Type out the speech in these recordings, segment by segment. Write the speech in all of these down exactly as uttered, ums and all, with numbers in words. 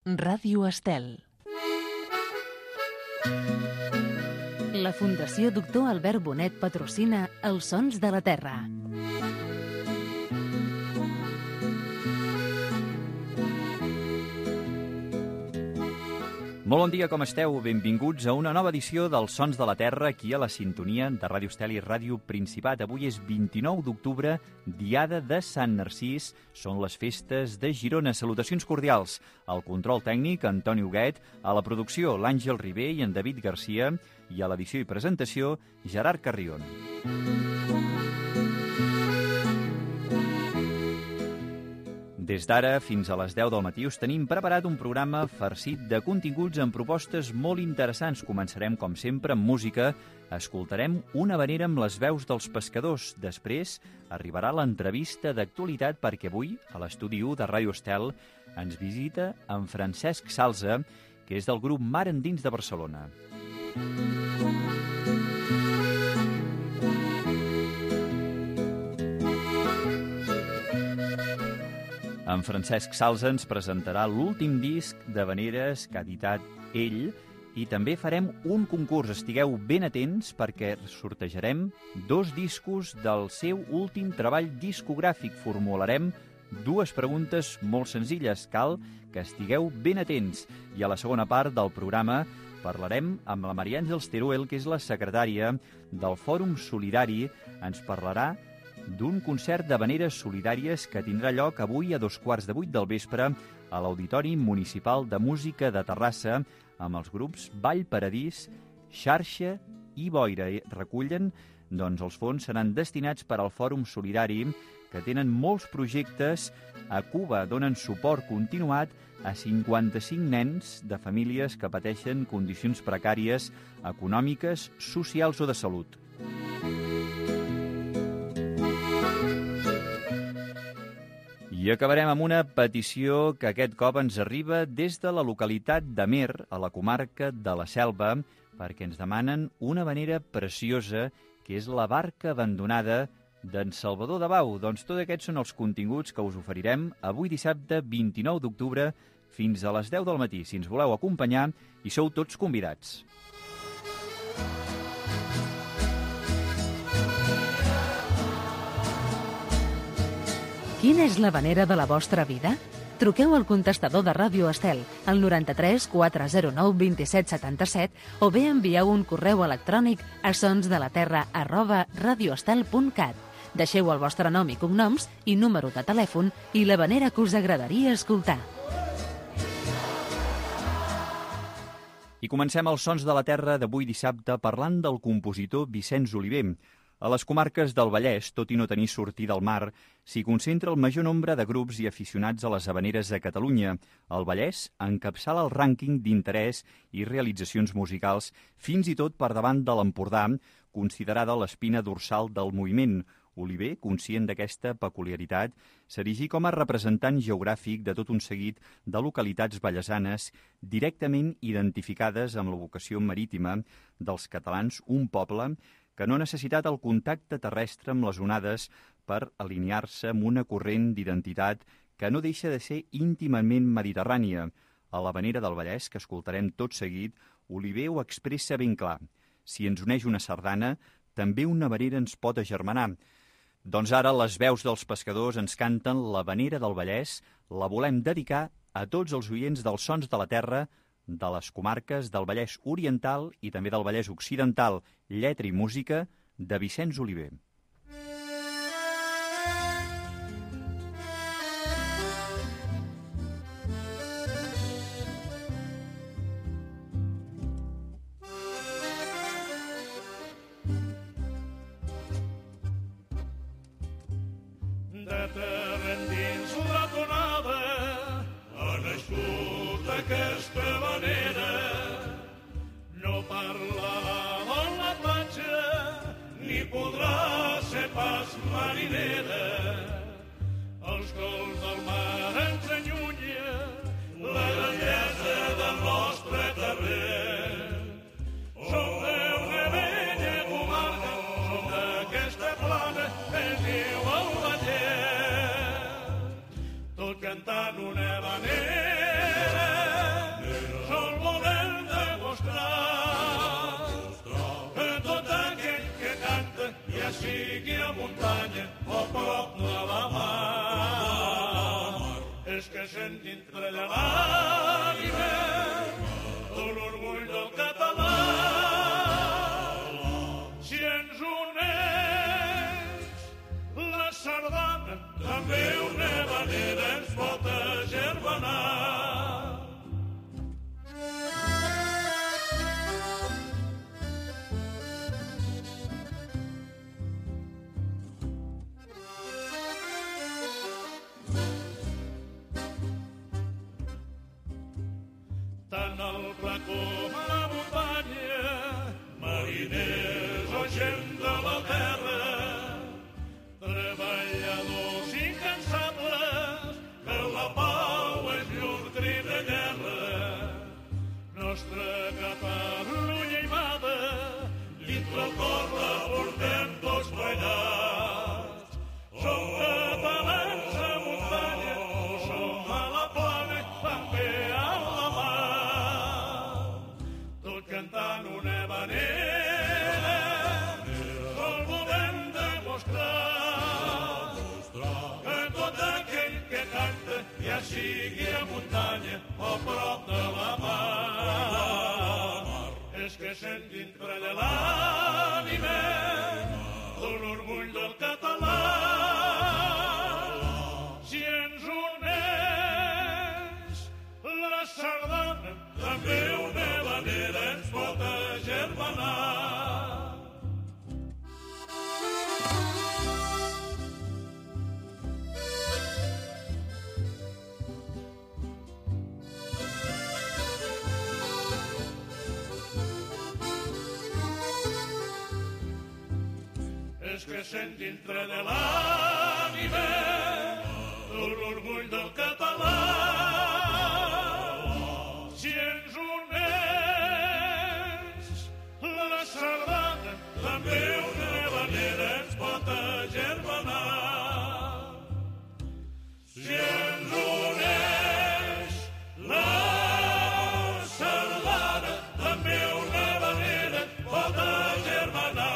Ràdio Estel. La Fundació Doctor Albert Bonet patrocina Els Sons de la Terra. Molt bon dia, com esteu? Benvinguts a una nova edició dels Sons de la Terra, aquí a la sintonia de Ràdio Estel i Ràdio Principat. Avui és vint-i-nou d'octubre, diada de Sant Narcís. Són les festes de Girona. Salutacions cordials al control tècnic, Antoni Huguet, a la producció, l'Àngel Ribé i en David Garcia, i a l'edició i presentació, Gerard Carrion. Des d'ara fins a les deu del matí us tenim preparat un programa farcit de continguts amb propostes molt interessants. Començarem, com sempre, amb música. Escoltarem una havanera amb les veus dels pescadors. Després arribarà l'entrevista d'actualitat perquè avui, a l'estudi u de Ràdio Estel, ens visita en Francesc Salsa, que és del grup Mar Endins de Barcelona. En Francesc Salsa ens presentarà l'últim disc d'havaneres que ha editat ell i també farem un concurs. Estigueu ben atents perquè sortejarem dos discos del seu últim treball discogràfic. Formularem dues preguntes molt senzilles. Cal que estigueu ben atents. I a la segona part del programa parlarem amb la Maria Àngels Teruel, que és la secretària del Fòrum Solidari. Ens parlarà d'un concert d'havaneres solidàries que tindrà lloc avui a dos quarts de vuit del vespre a l'Auditori Municipal de Música de Terrassa amb els grups Vall Paradís, Xarxa i Boira. Recullen, doncs els fons seran destinats per al Fòrum Solidari, que tenen molts projectes a Cuba. Donen suport continuat a cinquanta-cinc nens de famílies que pateixen condicions precàries econòmiques, socials o de salut. I acabarem amb una petició que aquest cop ens arriba des de la localitat d'Amer, a la comarca de la Selva, perquè ens demanen una havanera preciosa, que és la barca abandonada d'en Salvador Dabau. Doncs tots aquests són els continguts que us oferirem avui dissabte vint-i-nou d'octubre fins a les deu del matí. Si ens voleu acompanyar, hi sou tots convidats. Quina és l'havanera de la vostra vida? Truqueu al contestador de Ràdio Estel al noranta-tres quatre zero nou dos set set set o bé envieu un correu electrònic a sonsdelaterra arroba radioestel punt cat. Deixeu el vostre nom i cognoms i número de telèfon i l'havanera que us agradaria escoltar. I comencem els Sons de la Terra d'avui dissabte parlant del compositor Vicenç Oliver. A les comarques del Vallès, tot i no tenir sortida al mar, s'hi concentra el major nombre de grups i aficionats a les havaneres a Catalunya. El Vallès encapçala el rànquing d'interès i realitzacions musicals, fins i tot per davant de l'Empordà, considerada l'espina dorsal del moviment. Oliver, conscient d'aquesta peculiaritat, s'erigí com a representant geogràfic de tot un seguit de localitats vallesanes directament identificades amb la vocació marítima dels catalans, un poble que no ha necessitat el contacte terrestre amb les onades per alinear-se amb una corrent d'identitat que no deixa de ser íntimament mediterrània. A l'havanera del Vallès, que escoltarem tot seguit, Oliver ho expressa ben clar. Si ens uneix una sardana, també una havanera ens pot agermanar. Doncs ara les veus dels pescadors ens canten l'havanera del Vallès. La volem dedicar a tots els oients dels Sons de la Terra, de les comarques del Vallès Oriental i també del Vallès Occidental. Lletra i música de Vicenç Oliver. De terra endins la tonada ha nascut aquesta havanera. No parlarà de la platja ni podrà ser pas marinera. Els cols del mar ens allunya la grandesa del nostre terrer. Som d'una vella comarca, som d'aquesta plana que es diu el Vallès, tot cantant una havanera. tant el pla com la muntanya, mariners o gent de la terra, treballadors incansables, que la pau és llur crit de guerra. Nostra Catalunya hi vada, dintre el cor la portem tots plegats. Som catalans a muntanya, som a la plana i també a la mar. Tot cantant una vanera, sol volem demostrar que tot aquell que canta, ja sigui a muntanya o prop de la mar, és que sent dintre de l'ànima d'un orgull del català. Si ens uneix la sardana, també una vanera ens pot agermanar. És que sent dintre de l'ànima d'un orgull del català. Si ens uneix la sardana, també una vanera ens pot agermanar. Si ens uneix la sardana, també una vanera ens pot agermanar.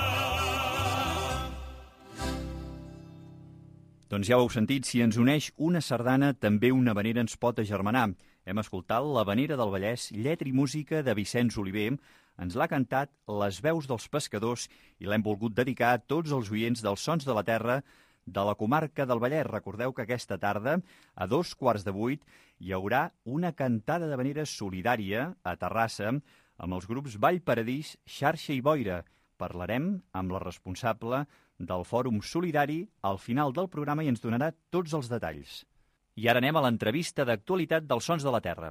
Doncs ja ho heu sentit, si ens uneix una sardana, també una vanera ens pot agermanar. Hem escoltat la Vanera del Vallès, lletra i música de Vicenç Oliver. Ens l'ha cantat Les Veus dels Pescadors i l'hem volgut dedicar a tots els oients dels Sons de la Terra de la comarca del Vallès. Recordeu que aquesta tarda, a dos quarts de vuit, hi haurà una cantada de vaneres solidària a Terrassa amb els grups Vall Paradís, Xarxa i Boira. Parlarem amb la responsable del Fòrum Solidari al final del programa i ens donarà tots els detalls. I ara anem a l'entrevista d'actualitat dels Sons de la Terra.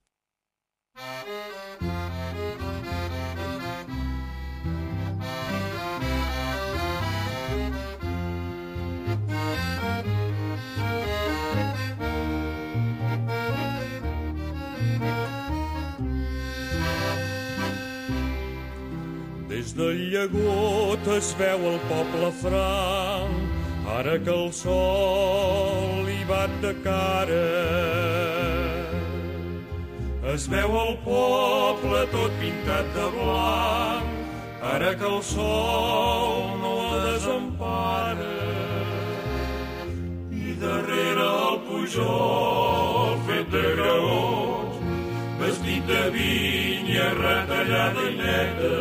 Des del llagut es veu el poble franc, ara que el sol hi bat de cara. Es veu el poble tot pintat de blanc, ara que el sol no la desempara. I darrere el pujol fet de graons, vestit de vinya retallada i neta,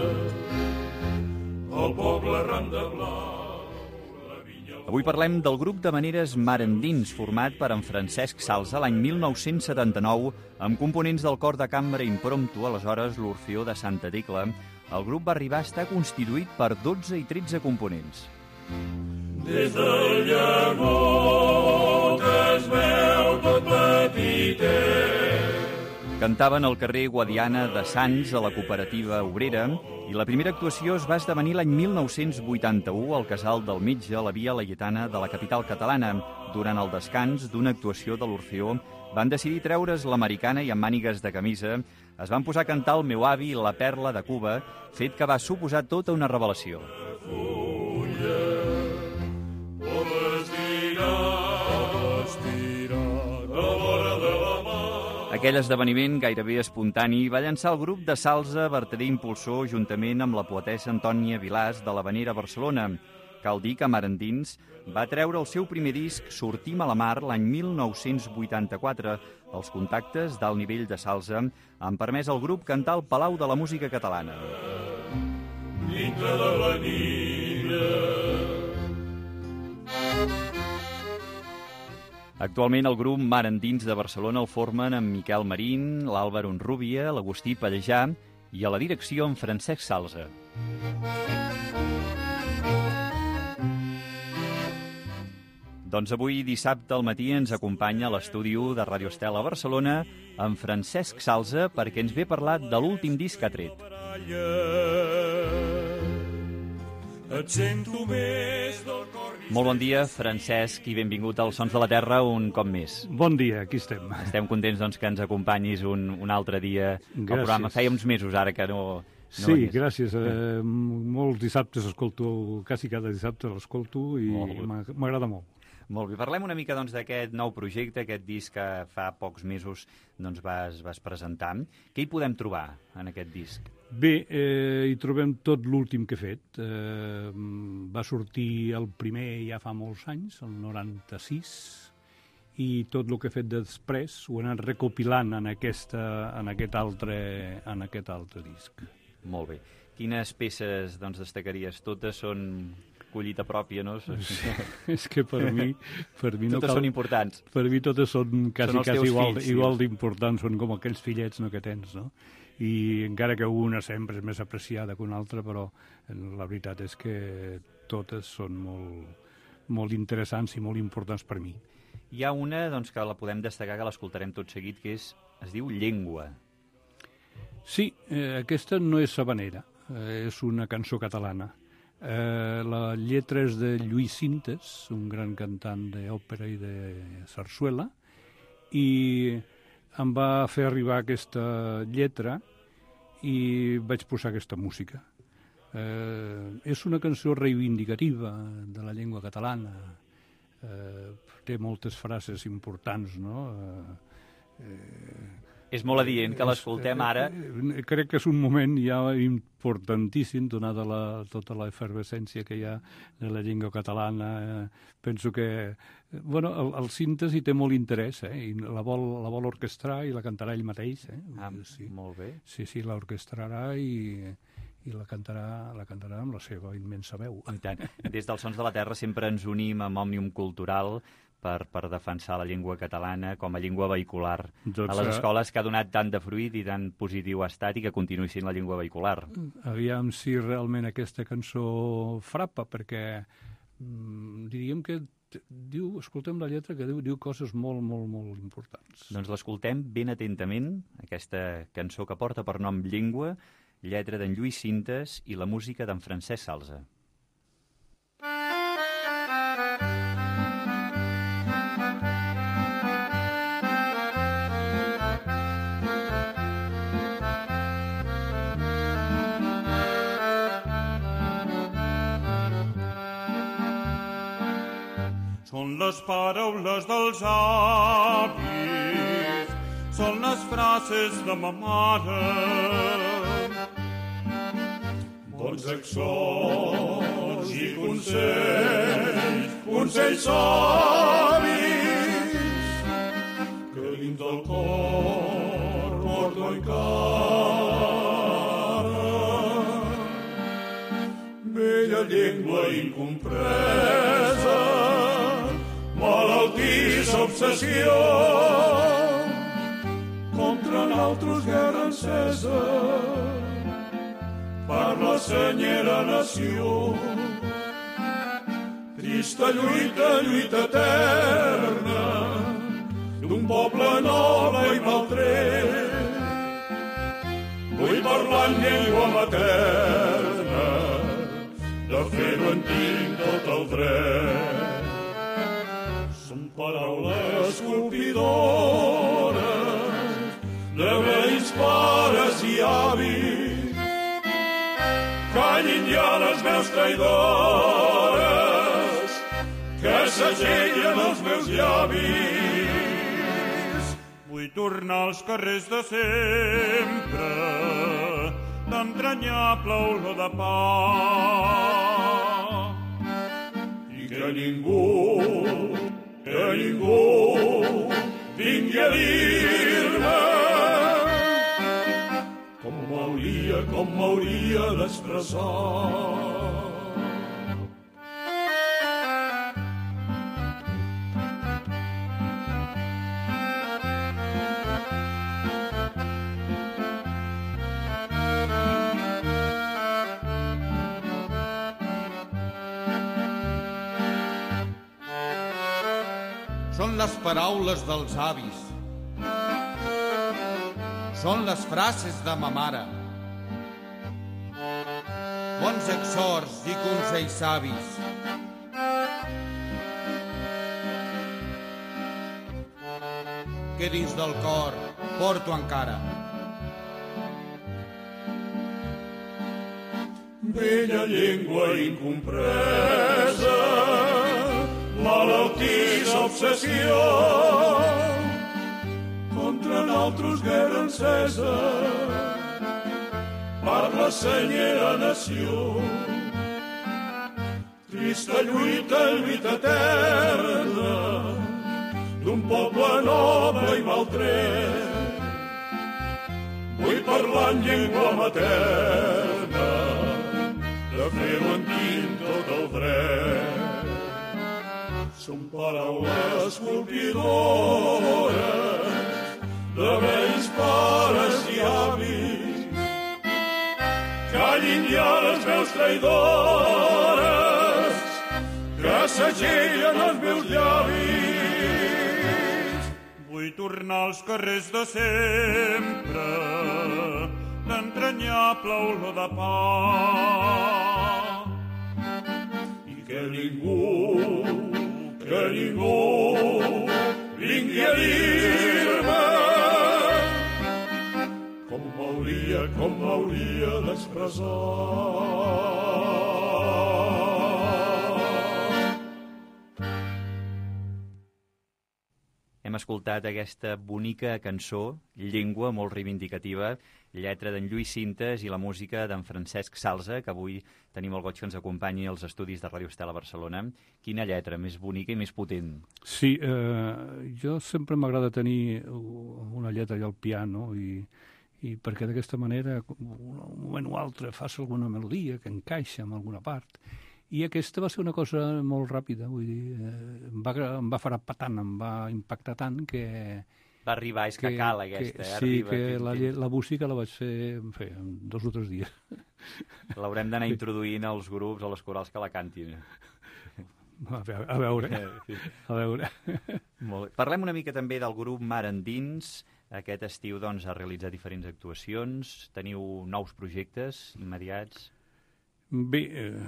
el poble ram de blau, la vinya... Avui parlem del grup de maneres Mar Endins, format per en Francesc Salsa l'any mil nou-cents setanta-nou, amb components del cor de cambra impromptu, aleshores l'Orfeó de Santa Tecla. El grup va arribar a estar constituït per dotze i tretze components. Des del llagut es veu tot petitet. Cantaven al carrer Guadiana de Sants, a la cooperativa obrera, i la primera actuació es va esdevenir l'any mil nou-cents vuitanta-u al Casal del Metge, a la Via Laietana de la capital catalana. Durant el descans d'una actuació de l'Orfeó, van decidir treure's l'americana i amb mànigues de camisa es van posar a cantar El meu avi, La perla de Cuba, fet que va suposar tota una revelació. Aquell esdeveniment gairebé espontani va llançar el grup de salsa vertader impulsor juntament amb la poetessa Antònia Vilàs de l'Havanera Barcelona. Cal dir que Mar Endins va treure el seu primer disc Sortim a la mar l'any mil nou-cents vuitanta-quatre. Els contactes d'alt nivell de salsa han permès al grup cantar al Palau de la Música Catalana. Dintre de la nina. Actualment el grup Mar Endins de Barcelona el formen amb Miquel Marín, l'Àlvaro Onrúbia, l'Agustí Pallejà i a la direcció en Francesc Salsa. Doncs avui, dissabte al matí, ens acompanya a l'estudi u de Ràdio Estel a Barcelona en Francesc Salsa perquè ens ve a parlar de l'últim disc que ha tret. Et sento més del cor... Molt bon dia, Francesc, i benvingut als Sons de la Terra un cop més. Bon dia, aquí estem. Estem contents doncs, que ens acompanyis un, un altre dia al Gràcies. programa. Feia uns mesos ara que no... no Sí, venies. gràcies. Eh, molts dissabtes escolto, quasi cada dissabte l'escolto i Molt bé. m'ha- m'agrada molt. Molt bé, parlem una mica doncs, d'aquest nou projecte, aquest disc que fa pocs mesos doncs, vas, vas presentar. Què hi podem trobar en aquest disc? Bé, eh, hi trobem tot l'últim que he fet. Eh, va sortir el primer ja fa molts anys, el noranta-sis, i tot el que he fet després ho he anat recopilant en, aquesta, en, aquest, altre, en aquest altre disc. Molt bé. Quines peces doncs, destacaries? Totes són collita pròpia, no? És que per mi... Per mi no Totes cal... són importants. Per mi totes són quasi, Són els quasi teus igual, fills, sí. igual d'importants, són com aquells fillets no, que tens, no? I encara que una sempre és més apreciada que una altra, però la veritat és que totes són molt, molt interessants i molt importants per mi. Hi ha una doncs, que la podem destacar, que l'escoltarem tot seguit, que és, es diu Llengua. Sí, eh, aquesta no és sabanera, eh, és una cançó catalana. Eh, la lletra és de Lluís Sintes, un gran cantant d'òpera i de sarsuela, i em va fer arribar aquesta lletra i vaig posar aquesta música. Eh, és una cançó reivindicativa de la llengua catalana. Eh, té moltes frases importants, no? Eh, eh, És molt adient que l'escoltem ara. Eh, crec que és un moment ja importantíssim, donada la, tota la efervescència que hi ha de la llengua catalana. Eh, penso que bueno, el, el síntesi té molt interès, eh, i la vol, la vol orquestrar i la cantarà ell mateix. Eh? Ah, sí. molt bé. Sí, sí, l'orquestrarà i, i la cantarà, la cantarà amb la seva immensa veu. I tant. Des dels Sons de la Terra sempre ens unim amb Òmnium Cultural per, per defensar la llengua catalana com a llengua vehicular Doncs, a les eh, escoles, que ha donat tant de fruit i tan positiu ha estat i que continuï sent la llengua vehicular. Aviam si realment aquesta cançó frapa, perquè mm, diríem que diu, escoltem la lletra que diu, diu coses molt, molt, molt importants. Doncs l'escoltem ben atentament, aquesta cançó que porta per nom Llengua, lletra d'en Lluís Sintes i la música d'en Francesc Salsa. Són les paraules dels avis, són les frases de ma mare. Bons exhorts i consells, consells savis, que dins del cor porto encara. Bella llengua incompresa, malaltissa obsessió, contra nosaltres guerra encesa, per la senyera nació. Trista lluita, lluita eterna, d'un poble noble i maltret. Vull parlar en llengua materna, de fer-ho en tinc tot el dret. Són paraules colpidores de vells pares i avis. Callin ja les veus traïdores que segellen els meus llavis. Vull tornar als carrers de sempre, d'entranyable olor de pa. I que ningú, que ningú vingui a dir-me com m'hauria, com m'hauria d'expressar. Són les paraules dels avis. Són les frases de ma mare. Bons exhorts i consells savis. Que dins del cor porto encara. Vella llengua incompresa, malaltissa obsessió, contra naltros guerra encesa, per la senyera nació. Trista lluita, lluita eterna, d'un poble noble i maltret. Vull parlar en llengua materna, de fer-ho en tinc tot el dret. Són paraules colpidores de vells pares i avis. Callin ja les veus traïdores que segellen els meus llavis. Vull tornar als carrers de sempre, d'entranyable olor de pa, i que ningú, que ningú vingui a dir-me com m'hauria, com m'hauria d'expressar. Hem escoltat aquesta bonica cançó, llengua molt reivindicativa, lletra d'en Lluís Sintes i la música d'en Francesc Salsa, que avui tenim el goig que ens acompanyi als estudis de Ràdio Estel a Barcelona. Quina lletra, més bonica i més potent. Sí, eh, jo sempre m'agrada tenir una lletra allà al piano i, i perquè d'aquesta manera, un moment o altre, fas alguna melodia que encaixa en alguna part. I aquesta va ser una cosa molt ràpida, vull dir, eh, em, va, em va farapar tant, em va impactar tant que... Va arribar, és que, que cal aquesta, que, eh? Sí, Arriba, que que la, la música la vaig fer, en fi, en dos o tres dies. L'haurem d'anar sí. introduint als grups, a les corals que la cantin. A veure, a veure. Sí. A veure. Molt bé. Parlem una mica també del grup Mar Endins. Aquest estiu doncs, ha realitzat diferents actuacions. Teniu nous projectes immediats? Bé,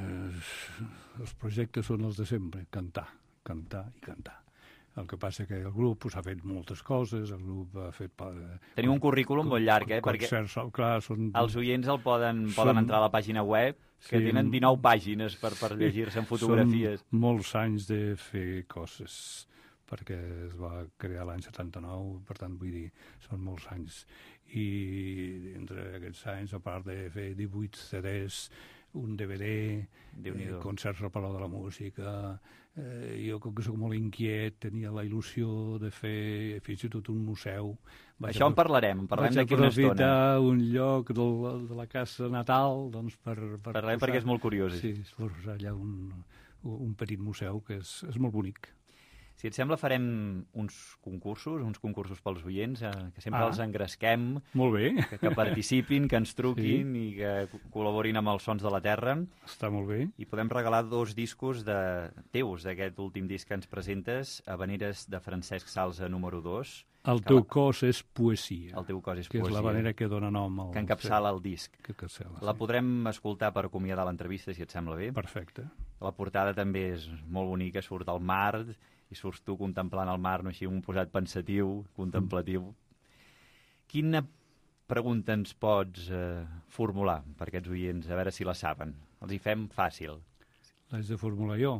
eh, els projectes són els de sempre, cantar, cantar i cantar. El que passa que el grup pues, ha fet moltes coses, el grup ha fet... Eh, Teniu un currículum molt llarg, eh? Concerts, perquè clar, són, els oients el poden, són, poden entrar a la pàgina web, que sí, tenen dinou pàgines per, per llegir-se en fotografies. Són molts anys de fer coses, perquè es va crear l'any setanta-nou, per tant, vull dir, són molts anys. I entre aquests anys, a part de fer divuit C Ds, un D V D, eh, concerts al Palau de la Música. Eh, jo, com que soc molt inquiet, tenia la il·lusió de fer fins i tot un museu. Vaig Això en parlarem, en parlem d'aquí una estona. Vaig aprofitar un lloc del, de la casa natal doncs, per... per Parlem posar, perquè és molt curiós. Sí, és posar allà un, un petit museu que és, és molt bonic. Si et sembla, farem uns concursos, uns concursos pels oients, eh, que sempre ah, els engresquem. Molt bé. Que, que participin, que ens truquin sí. i que col·laborin amb els Sons de la Terra. Està molt bé. I podem regalar dos discos de teus, d'aquest últim disc que ens presentes, Havaneres de Francesc Salsa número dos. El teu la... cos és poesia. El teu cos és que poesia. Que és l'havanera que dona nom al... Que encapçala el disc. Que encapçala, la sí. podrem escoltar per acomiadar l'entrevista, si et sembla bé. Perfecte. La portada també és molt bonica, surt al mar... i surts tu contemplant el mar, no així un posat pensatiu, contemplatiu. Mm. Quina pregunta ens pots eh, formular per aquests oients, a veure si la saben? Els hi fem fàcil. L'haig de formular jo?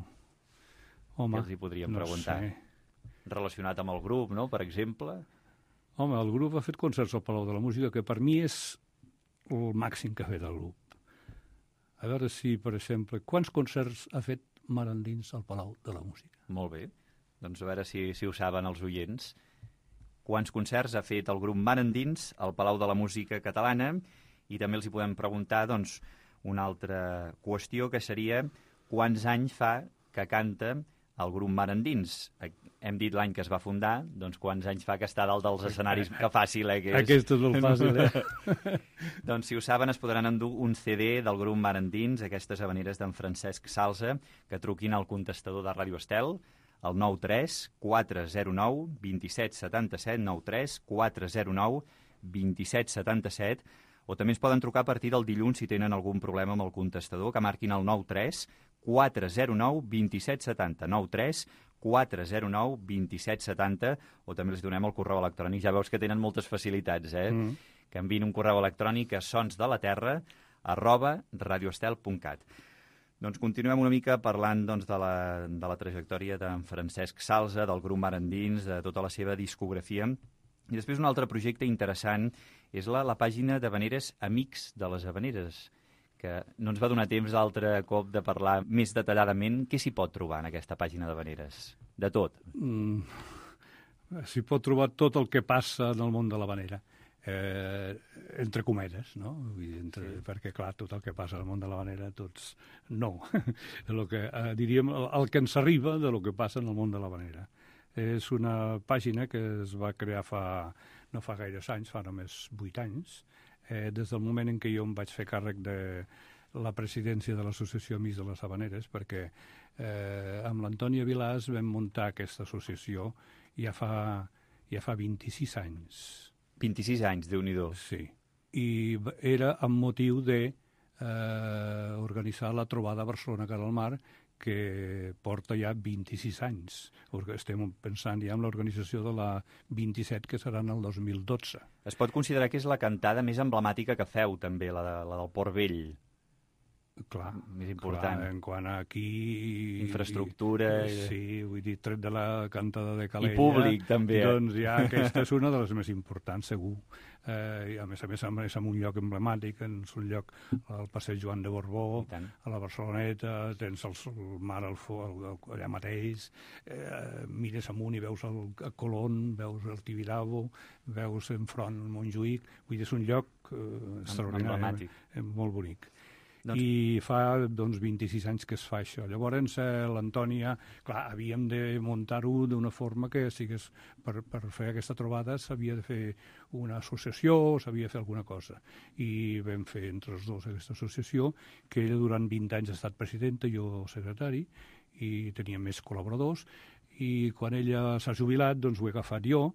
Home, què els hi podríem no preguntar? Sé. Relacionat amb el grup, no?, per exemple? Home, el grup ha fet concerts al Palau de la Música, que per mi és el màxim que ha fet el grup. A veure si, per exemple, quants concerts ha fet Mar Endins al Palau de la Música? Molt bé. Doncs a veure si, si ho saben els oients. Quants concerts ha fet el grup Mar Endins al Palau de la Música Catalana? I també els hi podem preguntar doncs, una altra qüestió, que seria quants anys fa que canta el grup Mar Endins? Hem dit l'any que es va fundar, doncs quants anys fa que està dalt dels escenaris? Que fàcil, eh? Que és. Aquest és molt fàcil, eh? Doncs si ho saben es podran endur un C D del grup Mar Endins, aquestes havaneres d'en Francesc Salsa, que truquin al contestador de Ràdio Estel, al nou tres quatre zero nou dos set set set, nou tres quatre zero nou dos set set set, o també ens poden trucar a partir del dilluns si tenen algun problema amb el contestador, que marquin el nou tres quatre zero nou dos set set zero, nou tres quatre zero nou dos set set zero, o també els donem el correu electrònic. Ja veus que tenen moltes facilitats, eh? Mm. Que enviïn un correu electrònic a sonsdelaterra arroba radioestel punt cat. Doncs continuem una mica parlant doncs, de, la, de la trajectòria d'en Francesc Salsa, del grup Mar Endins, de tota la seva discografia. I després un altre projecte interessant és la, la pàgina d'havaneres Amics de les Havaneres, que no ens va donar temps d'altre cop de parlar més detalladament. Què s'hi pot trobar en aquesta pàgina d'havaneres? De tot. Mm, s'hi pot trobar tot el que passa en el món de l'havanera. Eh, entre cometes, no? Vull dir, entre, sí. Perquè, clar, tot el que passa al món de l'havanera, tots no. el que, eh, diríem, el, el que ens arriba de lo que passa en el món de l'havanera. És una pàgina que es va crear fa, no fa gaires anys, fa només vuit anys, eh, des del moment en què jo em vaig fer càrrec de la presidència de l'Associació Amics de les Havaneres, perquè eh, amb l'Antònia Vilàs vam muntar aquesta associació ja fa, ja fa vint-i-sis anys. vint-i-sis anys, Déu-n'hi-do. Sí, i era amb motiu de eh, organitzar la trobada Barcelona-Cara al Mar, que porta ja vint-i-sis anys. Estem pensant ja en l'organització de la vint-i-set, que serà en el dos mil dotze. Es pot considerar que és la cantada més emblemàtica que feu, també, la, de, la del Port Vell. Clar, més important. Clar, en quant a aquí... Infraestructura... I, sí, vull dir, tret de la cantada de Calella... I públic, també. Eh? Doncs ja aquesta és una de les més importants, segur. Eh, I a més a més és en un lloc emblemàtic, en un lloc al passeig Joan de Borbó, a la Barceloneta, tens el, el mar al, el, allà mateix, eh, mires amunt i veus el, el Colón, veus el Tibidabo, veus enfront el Montjuïc, vull dir, és un lloc eh, extraordinari, eh, molt bonic. Doncs... I fa doncs, vint-i-sis anys que es fa això. Llavors, eh, l'Antònia, clar, havíem de muntar-ho d'una forma que sigués, per, per fer aquesta trobada s'havia de fer una associació, s'havia de fer alguna cosa. I vam fer entre els dos aquesta associació, que ella durant vint anys ha estat presidenta, jo secretari, i tenia més col·laboradors, i quan ella s'ha jubilat, doncs ho he agafat jo,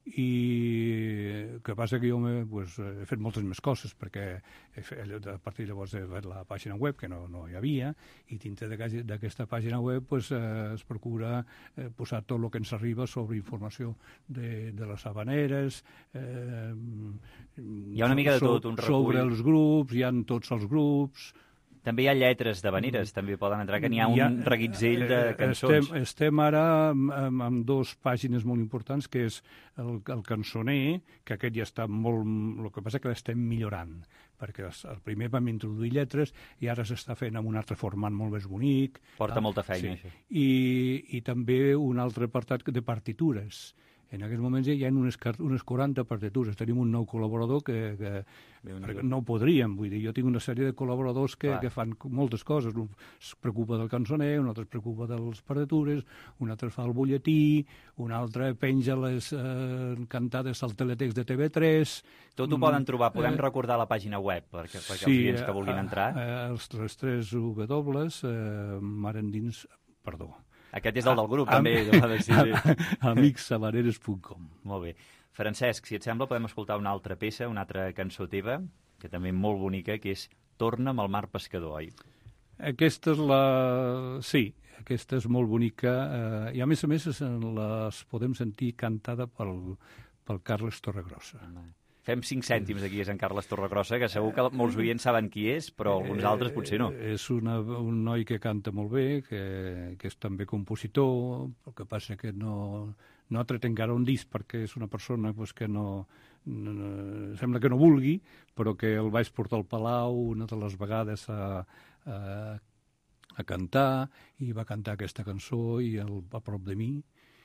i que passa que jo me, pues, he fet moltes més coses, perquè he fet, a partir llavors he fet la pàgina web, que no, no hi havia, i dintre d'aquesta pàgina web pues, eh, es procura eh, posar tot el que ens arriba sobre informació de, de les havaneres, eh, hi ha una mica de tot, un recull. Sobre els grups, hi ha tots els grups. També hi ha lletres d'havaneres, mm. també poden entrar, que n'hi ha un ha, reguitzell de cançons. Estem, estem ara amb, amb, amb dues pàgines molt importants, que és el, el cançoner, que aquest ja està molt... El que passa que l'estem millorant, perquè el primer vam introduir lletres i ara s'està fent amb un altre format molt més bonic. Porta ah, molta feina, sí. Això. I, I també un altre apartat de partitures. En aquests moments ja hi ha unes, unes quaranta partitures. Tenim un nou col·laborador que, que no ho podríem. Vull dir, jo tinc una sèrie de col·laboradors que, que fan moltes coses. Un es preocupa del cançoner, un altre es preocupa de les partitures, un altre fa el butlletí, un altre penja les eh, cantades al teletext de T V tres. Tot ho poden trobar. Podem eh, recordar la pàgina web perquè, perquè sí, els clients que vulguin entrar. Eh, els, els tres W, eh, Mar Endins, perdó. Aquest és el del grup, ah, també. amics havaneres punt com. Molt bé. Francesc, si et sembla, podem escoltar una altra peça, una altra cançó teva, que també molt bonica, que és Torna'm al mar pescador, oi? Aquesta és la... Sí, aquesta és molt bonica. Eh, I a més a més les podem sentir cantada pel, pel Carles Torregrossa. Fem cinc cèntims aquí, és en Carles Torregrossa, que segur que molts oients saben qui és, però alguns altres potser no. Eh, és una, un noi que canta molt bé, que, que és també compositor, el que passa que no, no ha tret encara un disc perquè és una persona pues, que no, no... Sembla que no vulgui, però que el vaig portar al Palau una de les vegades a, a, a cantar, i va cantar aquesta cançó i el, a prop de mi.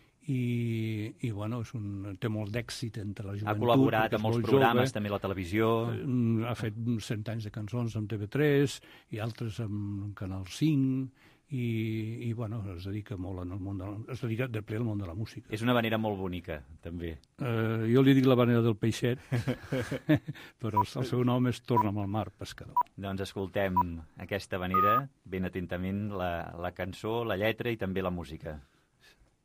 I, i bueno, és un, té molt d'èxit entre la joventut. Ha col·laborat amb molts programes, jove. També a la televisió. Ha fet cent anys de cançons amb T V tres i altres amb Canal cinc, i, i bueno, es dedica molt en el món de la, es dedica de ple al món de la música. És una manera molt bonica, també. Uh, jo li dic la manera del peixet, però el, el seu nom és Torna'm al mar pescador. Doncs escoltem aquesta manera, ben atentament, la, la cançó, la lletra i també la música.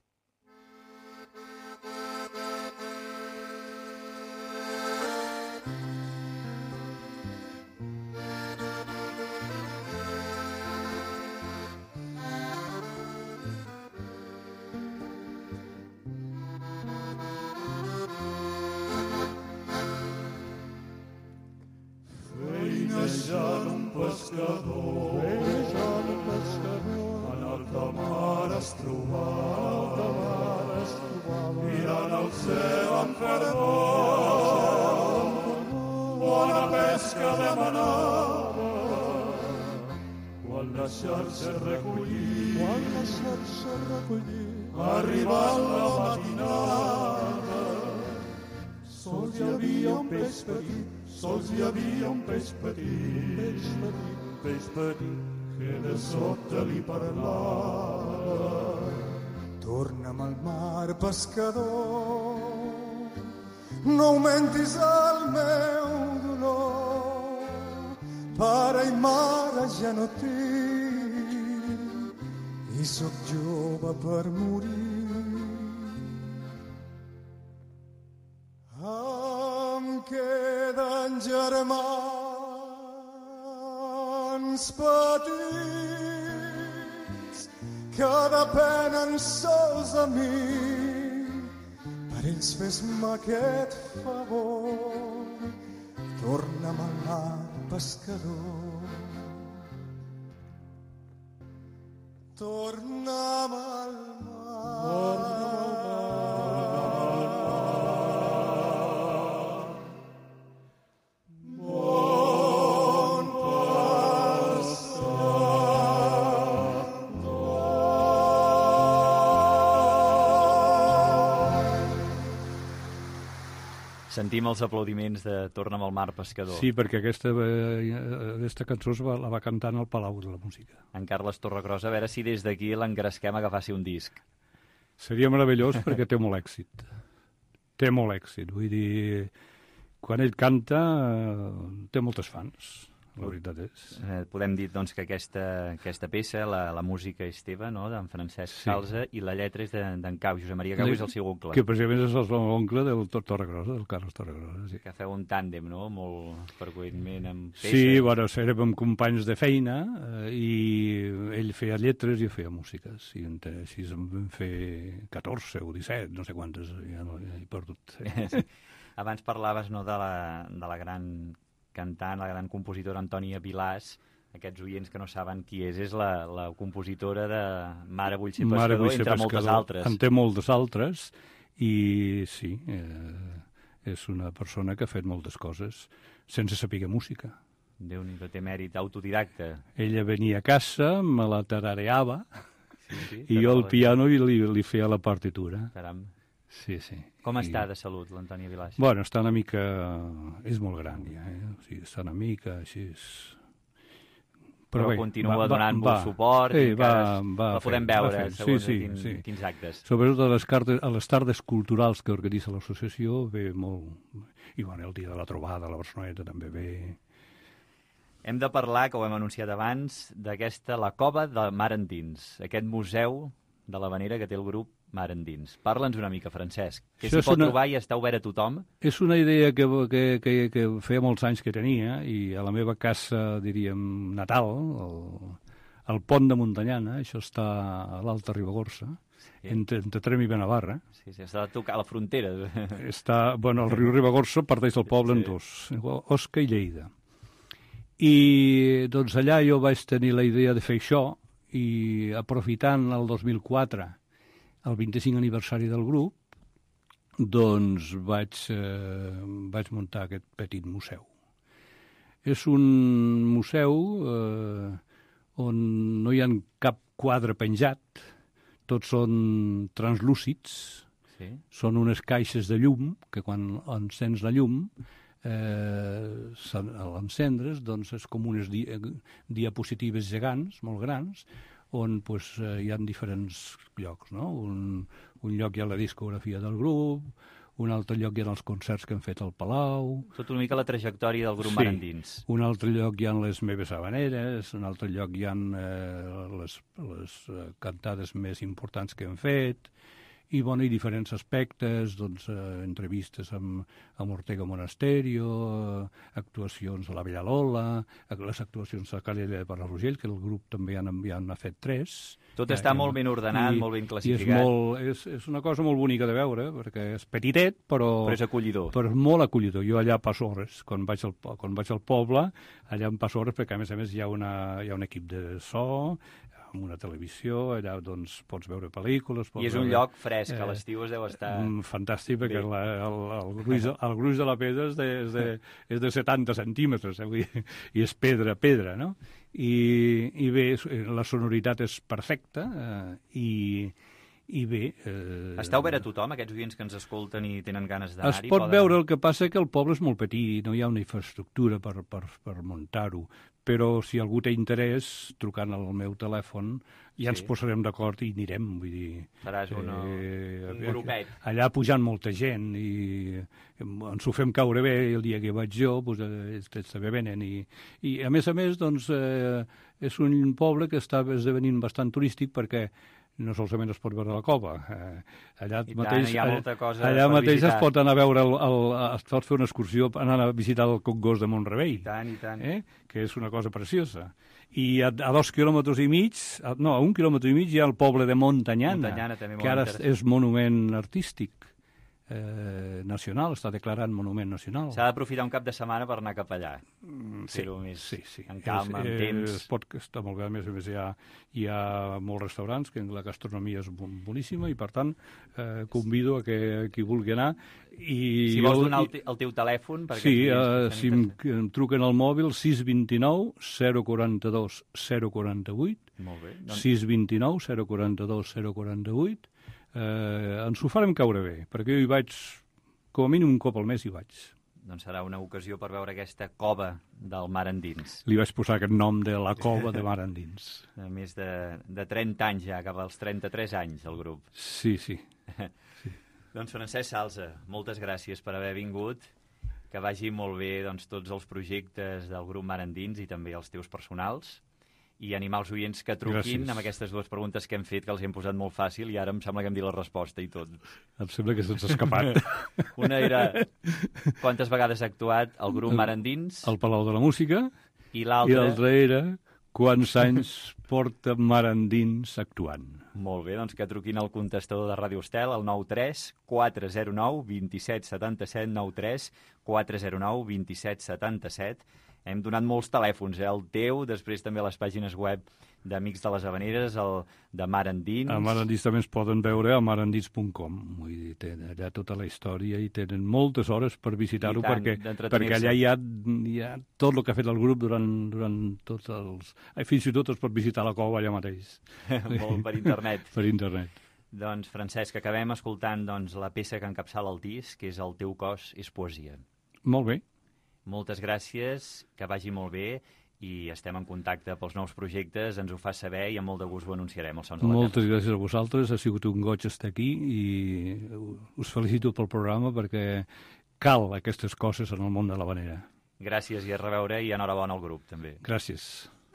pescador, veja el pescador, en alta mar es trobava, mirant el cel amb fervor, bona pesca demanava, quan la xarxa recollí, quan la xarxa recollí, arribant la matinada, sols hi havia un peix petit, sols hi havia un peix petit, peix petit, peix petit, que de sobte li parlava. Torna'm al mar, pescador, no augmentis el meu dolor, pare i mare ja no tinc, i sóc jove per morir. Em queden germans petits que depenen sols de mi. Per ells fes-me aquest favor, torna'm al mar, pescador. Torna'm al mar. Sentim els aplaudiments de Torna'm al mar, pescador. Sí, perquè aquesta, eh, aquesta cançó va, la va cantant al Palau de la Música. En Carles Torregrosa, a veure si des d'aquí l'engresquem a agafar-se un disc. Seria meravellós perquè té molt èxit. Té molt èxit. Vull dir, quan ell canta, eh, té moltes fans. La veritat és. Eh, podem dir doncs, que aquesta, aquesta peça, la, la música és teva, no?, d'en Francesc Sí. Calza, i la lletra és d'en de, Cau. Josep Maria Cau és el seu oncle. Que precisament és l'oncle del Torregrosa, del Carles Torregrosa. Sí, Que feu un tàndem, no?, molt freqüentment amb peces. sí bueno, érem companys de feina eh, i ell feia lletres i jo feia músiques. I entre, així en vam fer catorze o disset, no sé quantes, ja no ja he perdut. Abans parlaves, no?, de la, de la gran cantant, la gran compositora Antònia Vilàs. Aquests oients que no saben qui és, és la, la compositora de Mare vull ser pescador, Mare vull ser entre pescador. moltes altres. En té moltes altres i sí, eh, és una persona que ha fet moltes coses sense saber música. Déu-n'hi-do, té mèrit, autodidacta. Ella venia a casa, me la tarareava Sí, sí, i jo al piano i li, li feia la partitura. Caram. Sí, sí. Com I... està de salut l'Antònia Vilàs? Bueno, està una mica... És molt gran ja, eh? O sigui, està una mica així... És... Però, Però bé, continua va, donant-vos va, suport sí, i encara va, va la podem fent, veure va fent. segons sí, sí, quin, sí. quins actes. Sobretot a les, cartes, a les tardes culturals que organitza l'associació ve molt... I bueno, el dia de la trobada, la Barceloneta també ve... Hem de parlar, que ho hem anunciat abans, d'aquesta, la Cova de Mar Endins, aquest museu de l'Havanera que té el grup Mar Endins. Parla'ns una mica, Francesc, que Això s'hi pot una... trobar i està obert a tothom. És una idea que, que, que, que feia molts anys que tenia i a la meva casa, diríem, natal, el, el Pont de Montanyana, això està a l'Alta Ribagorça, sí. entre, entre Trem i Benavarra. Sí, sí, està a tocar a la frontera. Està, bueno, el riu Ribagorça parteix el poble sí. en dos, Osca i Lleida. I doncs allà jo vaig tenir la idea de fer això i aprofitant el dos mil quatre, el vint-i-cinc aniversari del grup, doncs vaig, eh, vaig muntar aquest petit museu. És un museu eh, on no hi ha cap quadre penjat, tots són translúcids, sí. Són unes caixes de llum que quan encens la llum eh, a l'encendre's doncs és com unes di diapositives gegants, molt grans, on pues, eh, hi ha diferents llocs, no? Un, un lloc hi ha la discografia del grup, un altre lloc hi ha els concerts que han fet al Palau... Tot una mica la trajectòria del grup sí. Mar Endins. Un altre lloc hi ha les meves habaneres, un altre lloc hi ha eh, les, les eh, cantades més importants que hem fet, i, bueno, i diferents aspectes, doncs, eh, entrevistes amb, amb Ortega Monasterio, eh, actuacions a la Bella Lola, les actuacions a Calella de Palafrugell, que el grup també ja n'ha fet tres. Tot està ja, molt ben ordenat, i, molt ben classificat. I és, molt, és, és una cosa molt bonica de veure, perquè és petitet, però... Però és acollidor. Però és molt acollidor. Jo allà passo hores, quan vaig al, quan vaig al poble, allà em passo hores, perquè a més a més hi ha, una, hi ha un equip de so, amb una televisió, allà doncs pots veure pel·lícules... Pots I és un veure, lloc fresc, eh, a l'estiu es deu estar... Fantàstic, perquè la, el, el, gruix, el gruix de la pedra és de, és de, és de setanta centímetres, eh, vull dir, i és pedra, pedra, no? I, i bé, la sonoritat és perfecta, eh, i, i bé... Eh, Està obert a tothom, aquests oients que ens escolten i tenen ganes d'anar-hi? Es pot poden... veure, el que passa que el poble és molt petit, no hi ha una infraestructura per, per, per muntar-ho, però si algú té interès, trucant al meu telèfon, ja sí. ens posarem d'acord i anirem, vull dir... Faràs una, eh, un grupet. Allà pujant molta gent i ens ho fem caure bé, el dia que vaig jo, doncs, ells també venen. I, I a més a més, doncs, eh, és un poble que està esdevenint bastant turístic perquè no solament es pot veure la cova. Eh, allà I mateix, tant, hi ha molta cosa allà per mateix visitar. es pot anar a veure, el, el, es pot fer una excursió anant a visitar el Congost de Montrebell. I tant, i tant. Eh, que és una cosa preciosa. I a, a dos quilòmetres i mig, a, no, a un quilòmetre i mig hi ha el poble de Montanyana, Montanyana també, que ara és monument artístic. Eh, nacional, està declarat monument nacional. S'ha d'aprofitar un cap de setmana per anar cap allà. Mm, sí, més sí, sí. En calma, és, en temps. Es pot estar molt bé, a més a més hi ha, hi ha molts restaurants, que la gastronomia és boníssima i, per tant, eh, convido a que qui vulgui anar. I si vols donar el, el teu telèfon... Sí, eh, si em, em truquen al mòbil sis dos nou zero quatre dos zero quatre vuit, molt bé. Doncs... sis dos nou zero quatre dos zero quatre vuit, Eh, ens ho farem caure bé, perquè jo hi vaig, com a mínim un cop al mes hi vaig. Doncs serà una ocasió per veure aquesta cova del mar endins. Li vaig posar aquest nom de la cova de mar endins. A més de, de trenta anys ja, cap als trenta-tres anys, el grup. Sí, sí. sí. Doncs Francesc Salsa, moltes gràcies per haver vingut, que vagi molt bé doncs, tots els projectes del grup Mar Endins i també els teus personals. I animar els oients que truquin Gràcies. Amb aquestes dues preguntes que hem fet, que els hem posat molt fàcil, i ara em sembla que hem dit la resposta i tot. Em sembla que se'ns ha escapat. Una era quantes vegades ha actuat el grup Mar Endins? El Palau de la Música. I l'altra era quants anys porta Mar Endins actuant. Molt bé, doncs que truquin al contestador de Ràdio Estel, al nou tres quatre zero nou dos set set set, nou tres quatre zero nou dos set set set. Hem donat molts telèfons, eh? El teu, després també les pàgines web d'Amics de les Havaneres, el de Mar Endins. A Mar Endins també es poden veure a mar endins punt com. Vull dir, tenen allà tota la història i tenen moltes hores per visitar-ho, perquè, perquè allà hi ha, hi ha tot el que ha fet el grup durant, durant tots els... Fins i tot es pot visitar la cova allà mateix. Molt per internet. Per internet. Doncs, Francesc, acabem escoltant doncs, la peça que encapçala el disc, que és El teu cos és poesia. Molt bé. Moltes gràcies, que vagi molt bé i estem en contacte pels nous projectes, ens ho fa saber i amb molt de gust ho anunciarem als Sons de la Terra. Moltes gràcies a vosaltres, ha sigut un goig estar aquí i us felicito pel programa perquè cal aquestes coses en el món de l'Havanera. Gràcies i a reveure i enhorabona al grup també. Gràcies.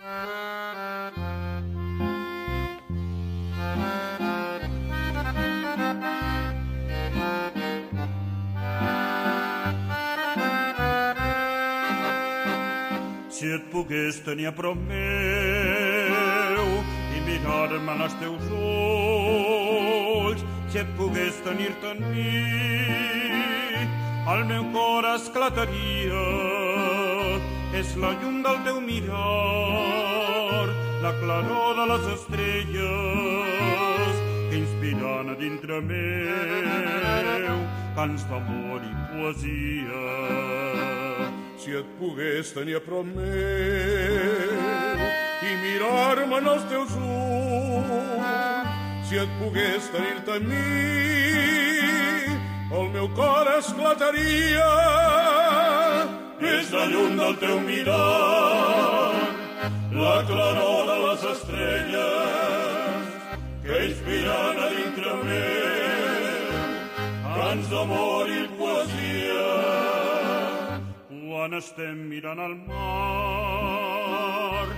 Si et pogués tenir a prop meu i mirar-me en els teus ulls, si et pogués tenir-te en mi, el meu cor esclataria. És la llum del teu mirar, la claror de les estrelles, que inspiren a dintre meu cants d'amor i poesia. Si et pogués tenir a prop meu i mirar-me en els teus ulls, si et pogués tenir-te en mi, el meu cor esclataria. És la llum del teu mirar, la claror de les estrelles, que inspiren a dintre meu cants d'amor i poesia. Quan estem mirant al mar,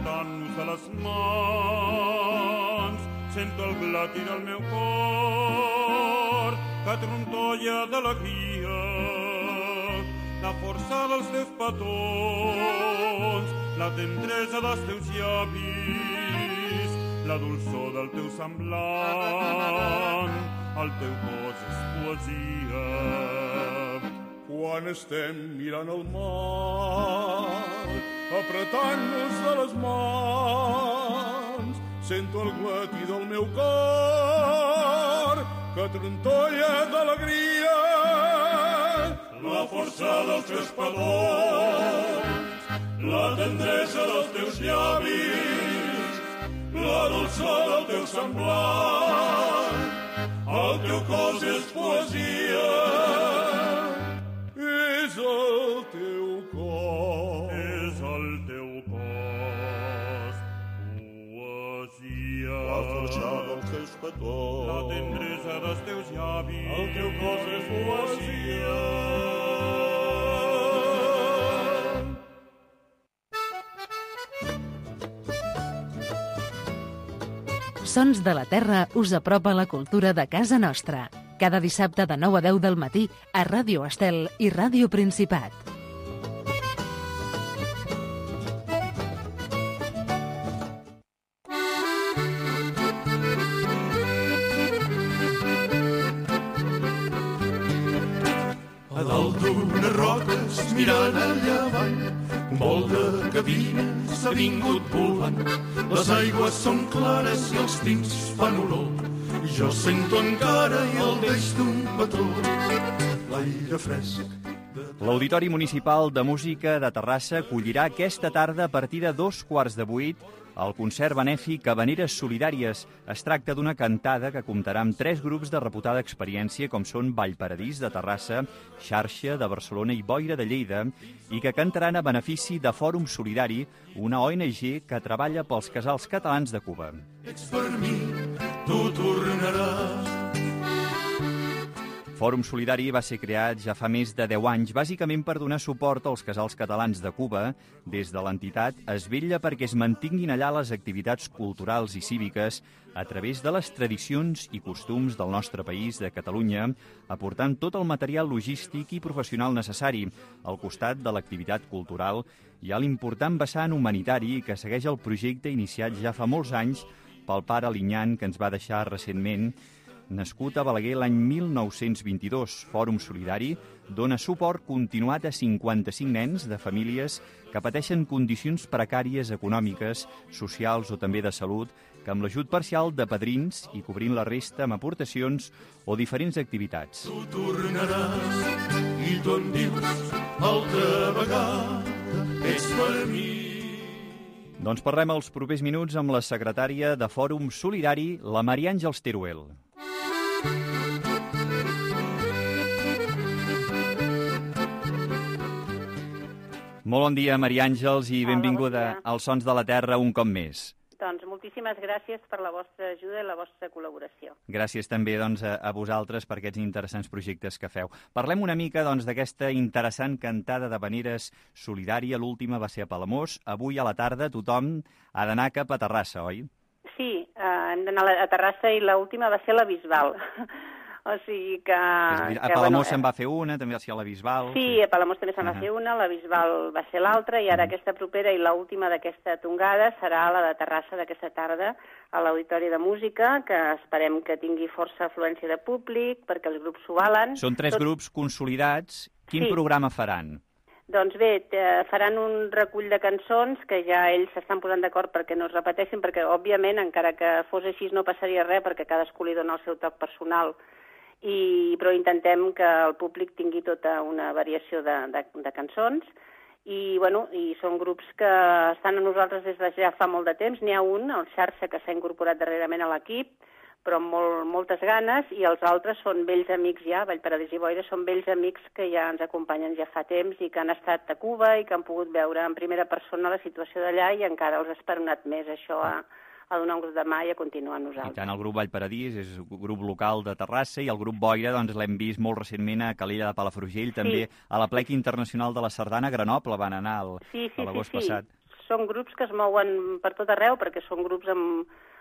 apretant-nos a les mans, sento el glatir del meu cor que trontolla d'alegria, la força dels teus petons, la tendresa dels teus llavis, la dolçor del teu semblant, el teu cos és poesia. Quan estem mirant el mar, apretant-nos de les mans, sento el guetí del meu cor, que trontolla d'alegria. La força dels teus petons, la tendresa dels teus llavis, la dolçor del teu semblant, el teu cos és poesia. És el teu cos, és el teu cos, poesia. La força dels teus petons, la tendresa dels teus llavis, el teu cos és poesia. Sons de la Terra us apropa la cultura de casa nostra. Cada dissabte de nou a deu del matí a Ràdio Estel i Ràdio Principat. A dalt d'unes roques, mirant al llevant, un vol de cabina s'ha vingut volant. Les aigües són clares i els tints fan olor. Jo sento encara i el deix d'un patró, l'aire fresc. L'Auditori Municipal de Música de Terrassa acollirà aquesta tarda a partir de dos quarts de vuit el concert benèfic Havaneres Solidàries. Es tracta d'una cantada que comptarà amb tres grups de reputada experiència com són Vallparadís de Terrassa, Xarxa de Barcelona i Boira de Lleida, i que cantaran a benefici de Fòrum Solidari, una O N G que treballa pels casals catalans de Cuba. Ets per mi, tu tornaràs. Fòrum Solidari va ser creat ja fa més de deu anys, bàsicament per donar suport als casals catalans de Cuba. Des de l'entitat es vetlla perquè es mantinguin allà les activitats culturals i cíviques a través de les tradicions i costums del nostre país, de Catalunya, aportant tot el material logístic i professional necessari. Al costat de l'activitat cultural hi ha l'important vessant humanitari que segueix el projecte iniciat ja fa molts anys pel pare Linyan, que ens va deixar recentment. Nascut a Balaguer l'any mil nou-cents vint-i-dos, Fòrum Solidari dona suport continuat a cinquanta-cinc nens de famílies que pateixen condicions precàries econòmiques, socials o també de salut, que amb l'ajut parcial de padrins i cobrint la resta amb aportacions o diferents activitats. Tu tornaràs i tu em dius altra vegada, ets per mi. Doncs parlem els propers minuts amb la secretària de Fòrum Solidari, la Maria Àngels Teruel. Molt bon dia, Maria Àngels, i benvinguda Hola, bon als Sons de la Terra un cop més. Doncs moltíssimes gràcies per la vostra ajuda i la vostra col·laboració. Gràcies també doncs, a, a vosaltres per aquests interessants projectes que feu. Parlem una mica doncs, d'aquesta interessant cantada d'havaneres solidària. L'última va ser a Palamós. Avui a la tarda tothom ha d'anar cap a Terrassa, oi? Sí, eh, hem d'anar a Terrassa i l'última va ser la Bisbal. O sigui que... A que, Palamós bueno, se'n va fer una, també va ser a la Bisbal. Sí, a Palamós també se'n va fer una, la Bisbal va ser l'altra, i ara aquesta propera i l'última d'aquesta tongada serà la de Terrassa d'aquesta tarda a l'Auditori de Música, que esperem que tingui força afluència de públic, perquè els grups s'ho valen. Són tres Tot... grups consolidats. Quin sí. programa faran? Doncs bé, faran un recull de cançons que ja ells s'estan posant d'acord perquè no es repeteixin, perquè, òbviament, encara que fos així no passaria res, perquè cadascú li dona el seu toc personal, i, però intentem que el públic tingui tota una variació de, de, de cançons, i, bueno, i són grups que estan amb nosaltres des de ja fa molt de temps. N'hi ha un, el Xarxa, que s'ha incorporat darrerament a l'equip, però amb molt, moltes ganes, i els altres són vells amics ja, Vallparadís i Boira, són vells amics que ja ens acompanyen ja fa temps i que han estat a Cuba i que han pogut veure en primera persona la situació d'allà, i encara els ha esperonat més això a, a donar un gust de mà i a continuar amb nosaltres. I tant, el grup Vallparadís és un grup local de Terrassa, i el grup Boira doncs, l'hem vist molt recentment a Calella de Palafrugell, també sí. A la Plec Internacional de la Sardana, a Grenoble van anar el, sí, sí, l'agost sí, sí. passat. Són grups que es mouen per tot arreu, perquè són grups amb,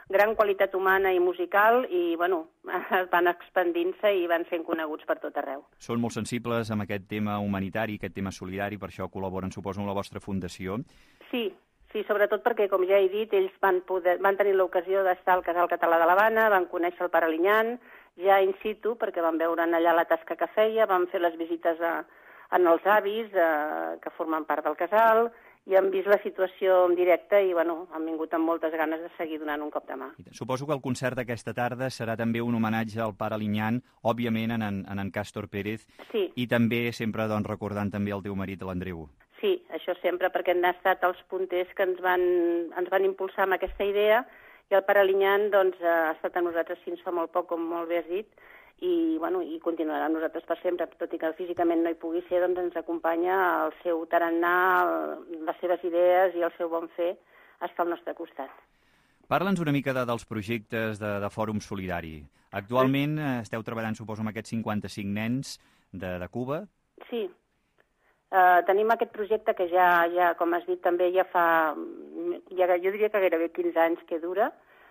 gran qualitat humana i musical i, bueno, van expandint-se i van sent coneguts per tot arreu. Són molt sensibles amb aquest tema humanitari, aquest tema solidari, per això col·laboren, suposo, amb la vostra fundació. Sí, sí, sobretot perquè, com ja he dit, ells van, poder, van tenir l'ocasió d'estar al Casal Català de l'Havana, van conèixer el pare Linyant, ja in situ, perquè van veure allà la tasca que feia, van fer les visites a, en els avis eh, que formen part del casal, i han vist la situació en directe i, bueno, han vingut amb moltes ganes de seguir donant un cop de mà. Suposo que el concert d'aquesta tarda serà també un homenatge al pare Linyant, òbviament en en, en, en Càstor Pérez, sí. I també sempre doncs, recordant també el teu marit, l'Andreu. Sí, això sempre, perquè han estat els punters que ens van, ens van impulsar amb aquesta idea, i el pare Linyant doncs, ha estat amb nosaltres fins fa molt poc, com molt bé has dit, i, bueno, i continuarà amb nosaltres per sempre, tot i que físicament no hi pugui ser, doncs ens acompanya el seu tarannà, el, les seves idees i el seu bon fer està al nostre costat. Parla'ns una mica de, dels projectes de, de Fòrum Solidari. Actualment eh, esteu treballant, suposo, amb aquests cinquanta-cinc nens de, de Cuba? Sí. Uh, tenim aquest projecte que ja, ja, com has dit, també ja fa, ja, jo diria que gairebé quinze anys que dura,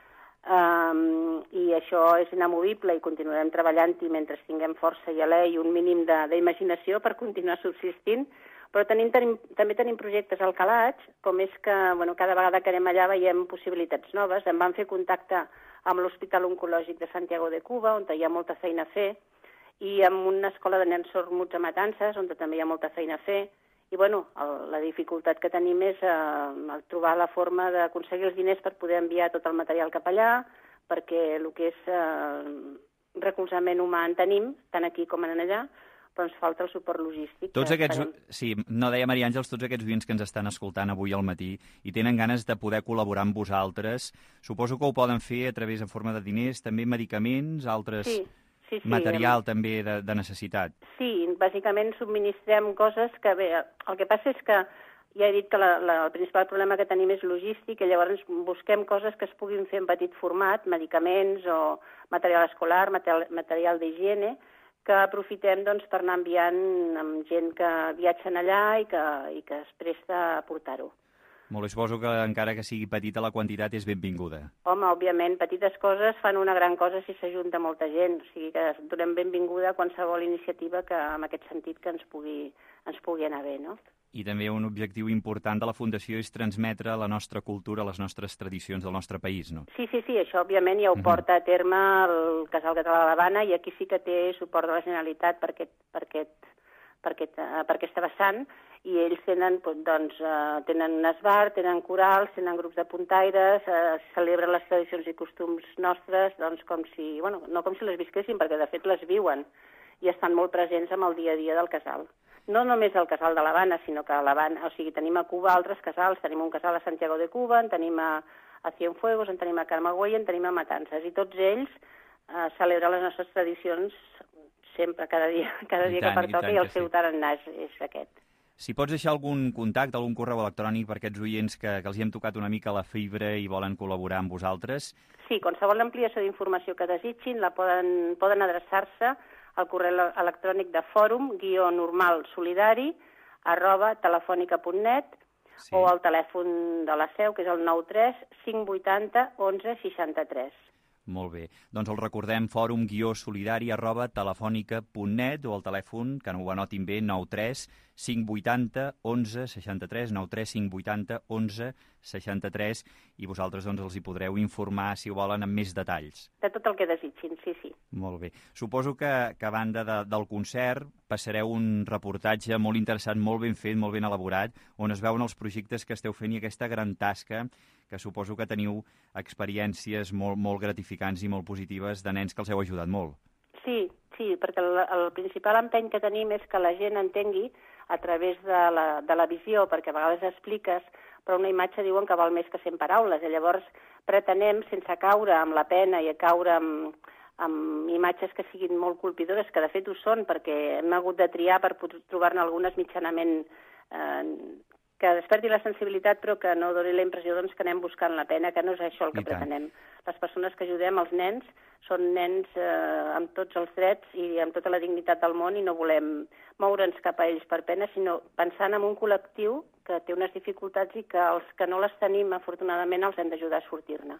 Um, i això és inamovible i continuarem treballant-hi mentre tinguem força i alè i un mínim d'imaginació per continuar subsistint, però tenim, tenim, també tenim projectes al calaix, com és que bueno, cada vegada que anem allà veiem possibilitats noves. Em van fer contacte amb l'Hospital Oncològic de Santiago de Cuba, on hi ha molta feina a fer, i amb una escola de nens sormuts a Matances, on també hi ha molta feina a fer. I, bueno, el, la dificultat que tenim és eh, trobar la forma d'aconseguir els diners per poder enviar tot el material cap allà, perquè el que és eh, recolzament humà en tenim, tant aquí com en allà, però ens falta el suport logístic. Tots aquests, sí, no deia Maria Àngels, tots aquests oients que ens estan escoltant avui al matí i tenen ganes de poder col·laborar amb vosaltres, suposo que ho poden fer a través en forma de diners, també medicaments, altres... Sí. Sí, sí, material també de, de necessitat. Sí, bàsicament subministrem coses que bé, el que passa és que ja he dit que la, la, el principal problema que tenim és logístic i llavors busquem coses que es puguin fer en petit format, medicaments o material escolar, material, material d'higiene, que aprofitem doncs, per anar enviant amb gent que viatgen allà i que, i que es presta a portar-ho. Molt bé, suposo que encara que sigui petita la quantitat és benvinguda. Home, òbviament, petites coses fan una gran cosa si s'ajunta molta gent, o sigui que donem benvinguda a qualsevol iniciativa que, en aquest sentit que ens pugui, ens pugui anar bé, no? I també un objectiu important de la Fundació és transmetre la nostra cultura, les nostres tradicions del nostre país, no? Sí, sí, sí, això òbviament ja ho uh-huh. porta a terme el Casal Català de l'Havana i aquí sí que té suport de la Generalitat per, aquest, per, aquest, per, aquest, per aquesta vessant, i ells tenen, doncs, tenen un esbar, tenen corals, tenen grups de puntaires, eh, celebren les tradicions i costums nostres, doncs com si, bueno, no com si les visquessin, perquè de fet les viuen i estan molt presents amb el dia a dia del casal. No només el casal de l'Havana, sinó que a l'Havana, o sigui, tenim a Cuba altres casals, tenim un casal a Santiago de Cuba, en tenim a, a Cienfuegos, en tenim a Camagüey, en tenim a Matances, i tots ells eh, celebren les nostres tradicions sempre, cada dia, cada dia tant, que pertoca, i, i el seu sí. tarannà és, és aquest. Si pots deixar algun contacte, algun correu electrònic per aquests oients que, que els hi hem tocat una mica la fibra i volen col·laborar amb vosaltres. Sí, qualsevol ampliació d'informació que desitgin la poden, poden adreçar-se al correu electrònic de fòrum guió normal solidari arroba telefònica punt net sí. o al telèfon de la seu, que és el nou tres cinc vuitanta onze seixanta tres. Molt bé. Doncs el recordem, fòrum guió solidari arroba telefònica punt net o el telèfon, que no ho anotin bé, nou tres cinc vuitanta onze seixanta tres, nou tres cinc vuitanta onze seixanta tres, i vosaltres doncs els hi podreu informar, si ho volen, amb més detalls. De tot el que desitgin, sí, sí. Molt bé. Suposo que, que a banda de, del concert passareu un reportatge molt interessant, molt ben fet, molt ben elaborat, on es veuen els projectes que esteu fent i aquesta gran tasca, que suposo que teniu experiències molt, molt gratificants i molt positives de nens que els heu ajudat molt. Sí, sí, perquè el, el principal empeny que tenim és que la gent entengui a través de la, de la visió, perquè a vegades expliques, però una imatge diuen que val més que cent paraules, i llavors pretenem, sense caure amb la pena i caure amb, amb imatges que siguin molt colpidores, que de fet ho són, perquè hem hagut de triar per trobar-ne algunes mitjanament eh, que desperti la sensibilitat, però que no doni la impressió doncs, que anem buscant la pena, que no és això el que pretenem. Les persones que ajudem, els nens, són nens eh, amb tots els drets i amb tota la dignitat del món, i no volem moure'ns cap a ells per pena, sinó pensant en un col·lectiu que té unes dificultats i que els que no les tenim, afortunadament, els hem d'ajudar a sortir-ne.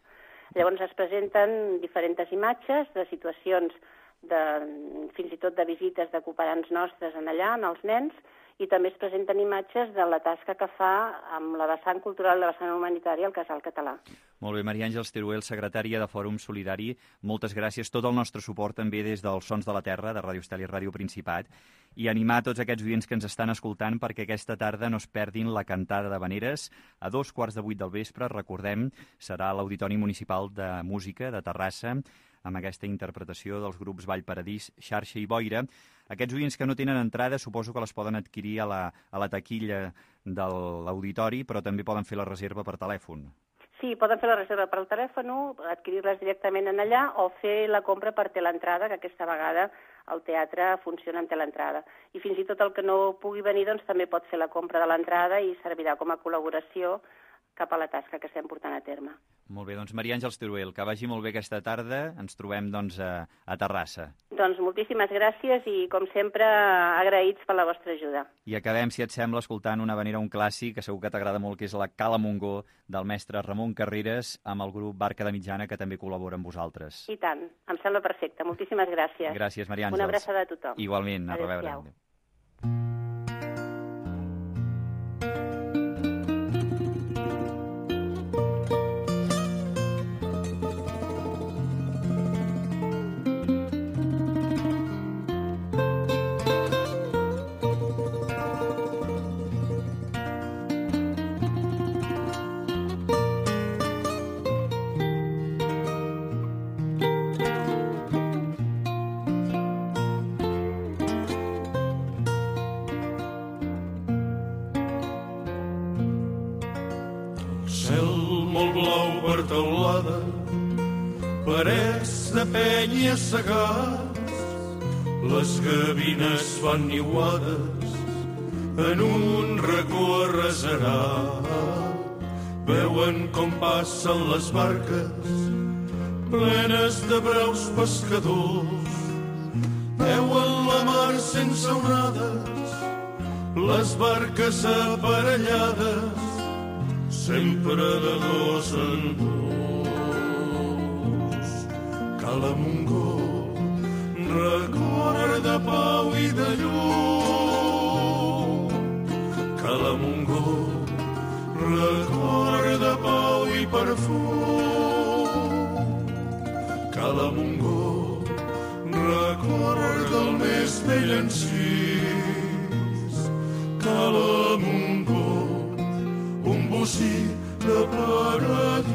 Llavors es presenten diferents imatges de situacions, de, fins i tot de visites de cooperants nostres en allà, en els nens, i també es presenten imatges de la tasca que fa amb la vessant cultural i la vessant humanitària al Casal Català. Molt bé, Maria Àngels Teruel, secretària de Fòrum Solidari, moltes gràcies. Tot el nostre suport també des dels Sons de la Terra, de Ràdio Estel i Ràdio Principat, i animar tots aquests oients que ens estan escoltant perquè aquesta tarda no es perdin la cantada d'havaneres a dos quarts de vuit del vespre. Recordem, serà a l'Auditori Municipal de Música de Terrassa, amb aquesta interpretació dels grups Vall Paradís, Xarxa i Boira. Aquests oients que no tenen entrada suposo que les poden adquirir a la, a la taquilla de l'auditori, però també poden fer la reserva per telèfon. Sí, poden fer la reserva per telèfon, adquirir-les directament en allà o fer la compra per teleentrada, que aquesta vegada el teatre funciona amb teleentrada. I fins i tot el que no pugui venir doncs, també pot fer la compra de l'entrada i servirà com a col·laboració cap a la tasca que estem portant a terme. Molt bé, doncs Maria Àngels Teruel, que vagi molt bé aquesta tarda. Ens trobem doncs a, a Terrassa. Doncs moltíssimes gràcies i, com sempre, agraïts per la vostra ajuda. I acabem, si et sembla, escoltant una havanera, un clàssic, que segur que t'agrada molt, que és la Cala Montgó, del mestre Ramon Carreras, amb el grup Barca de Mitjana, que també col·labora amb vosaltres. I tant, em sembla perfecte. Moltíssimes gràcies. Gràcies, Maria Àngels. Una abraçada a tothom. Igualment, a reveure. Adéu-siau. Teulada, parets de penya segats, les gavines fan niuades en un racó arreserat. Veuen com passen les barques plenes de braus pescadors, veuen la mar sense onades, les barques aparellades, sempre de dos en dos. Cala Montgó, record de pau i de llum. Cala Montgó, record de pau i perfum. Cala Montgó, record del més vell encís. Cala Montgó, un bocí de paradís.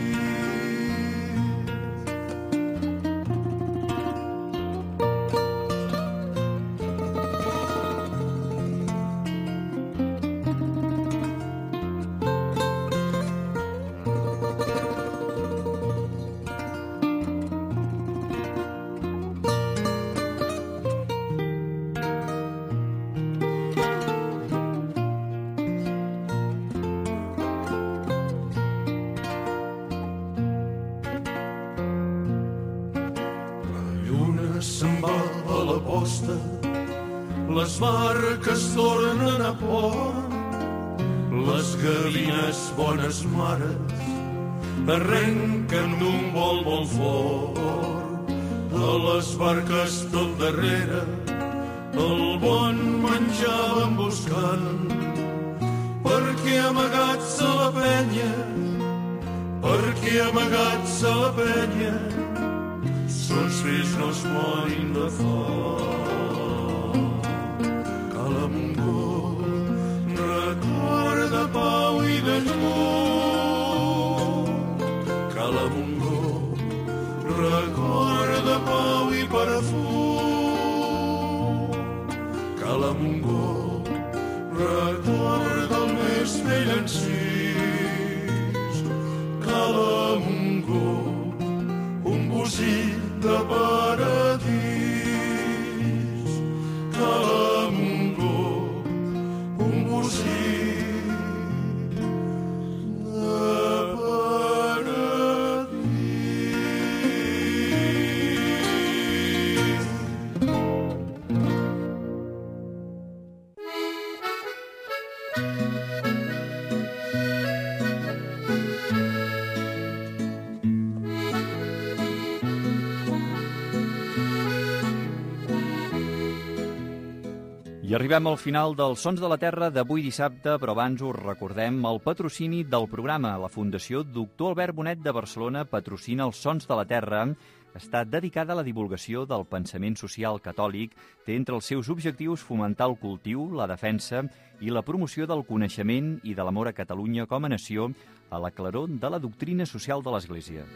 Les barques tornen a port, les gavines bones mares arrenquen d'un vol molt fort. A les barques tot darrere el bon menjar van buscant, perquè amagats a la penya, perquè amagats a la penya, sons fills no es morin de fort. Cala Montgó, record de pau i de llum. Cala Montgó, record de pau i perfum. Cala Montgó, record del més vell encís. Cala Montgó, un bocí de paradís. Cala I arribem al final dels Sons de la Terra d'avui dissabte, però abans us recordem el patrocini del programa. La Fundació Doctor Albert Bonet de Barcelona patrocina els Sons de la Terra. Està dedicada a la divulgació del pensament social catòlic, té entre els seus objectius fomentar el cultiu, la defensa i la promoció del coneixement i de l'amor a Catalunya com a nació a la claror de la doctrina social de l'Església.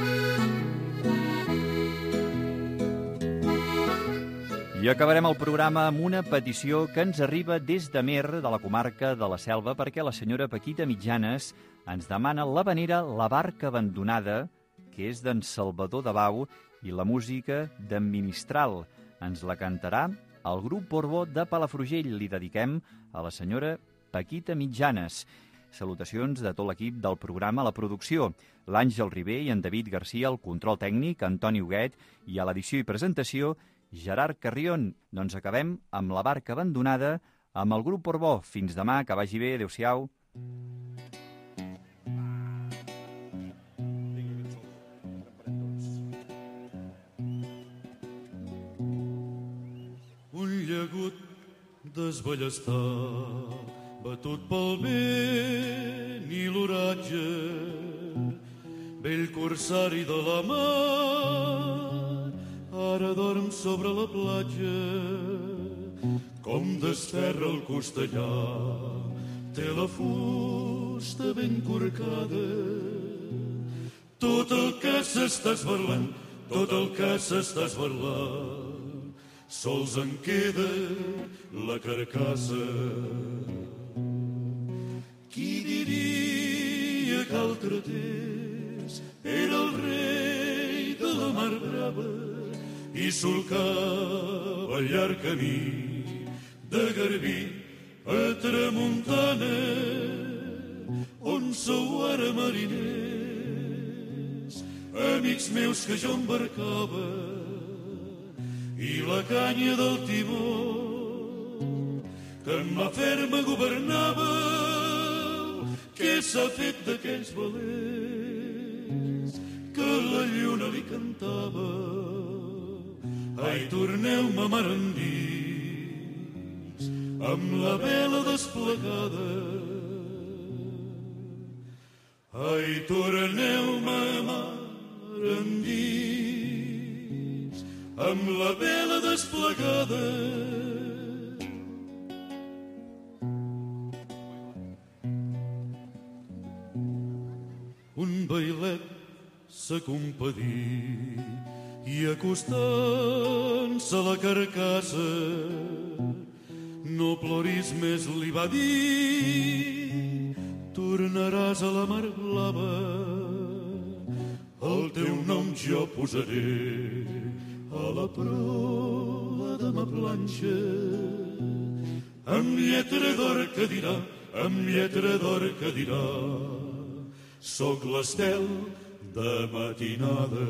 I acabarem el programa amb una petició que ens arriba des de Mer, de la comarca de la Selva, perquè la senyora Paquita Mitjanes ens demana l'havanera La Barca Abandonada, que és d'en Salvador de Bau, i la música d'en Ministral. Ens la cantarà el grup Borbó de Palafrugell. Li dediquem a la senyora Paquita Mitjanes. Salutacions de tot l'equip del programa a la producció. L'Àngel Ribé i en David Garcia, al control tècnic, Antoni Huguet, i a l'edició i presentació, Gerard Carrion. Doncs acabem amb La Barca Abandonada, amb el grup Borbó. Fins demà, que vagi bé, adéu-siau. Un llagut desballestat, batut pel vent i l'oratge, vell corsari de la mar, ara dorm sobre la platja. Com desterra el costellà, té la fusta ben corcada. Tot el que s'està esberlant, tot el que s'està esberlant, sols en queda la carcassa. Qui diria que altre temps era el rei de la mar brava i solcava el llarg camí de Garbí a Tramuntana, on sou ara mariners, amics meus que jo embarcava, i la canya del timó que en mà ferma governava. Què s'ha fet d'aquells valents que la lluna li cantava? Ai, torneu-me mar endins amb la vela desplegada. Ai, torneu-me mar endins amb la vela desplegada. Un bailet s'ha compadit i acostant-se a la carcassa, no ploris més, li va dir, tornaràs a la mar blava. El teu nom jo posaré a la proa de ma planxa, amb lletra d'or que dirà, amb lletra d'or que dirà, soc l'estel de matinada.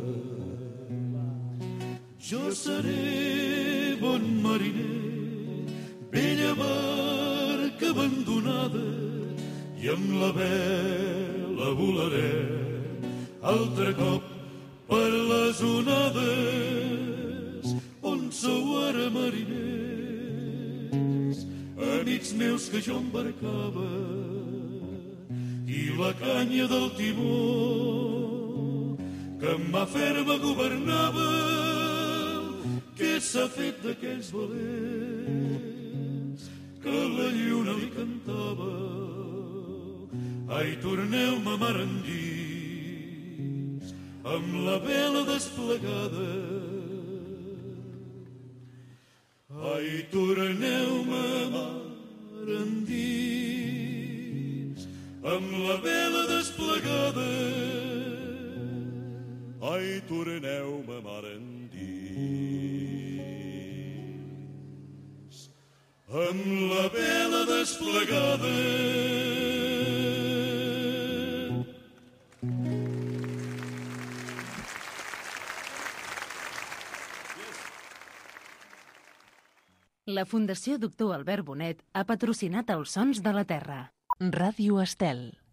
Jo seré bon mariner, vella barca abandonada, i amb la vela volaré altre cop per les onades, on sou ara mariners, amics meus que jo embarcava, i la canya del timó que en mà ferma governava. Què s'ha fet d'aquells valents que la lluna li cantava? Ai, torneu-me mar endins amb la vela desplegada. Ai, torneu-me mar endins amb la vela desplegada. Ai, torneu-me mar endins amb la vela desplegada. La Fundació Doctor Albert Bonet ha patrocinat els Sons de la Terra. Ràdio Estel.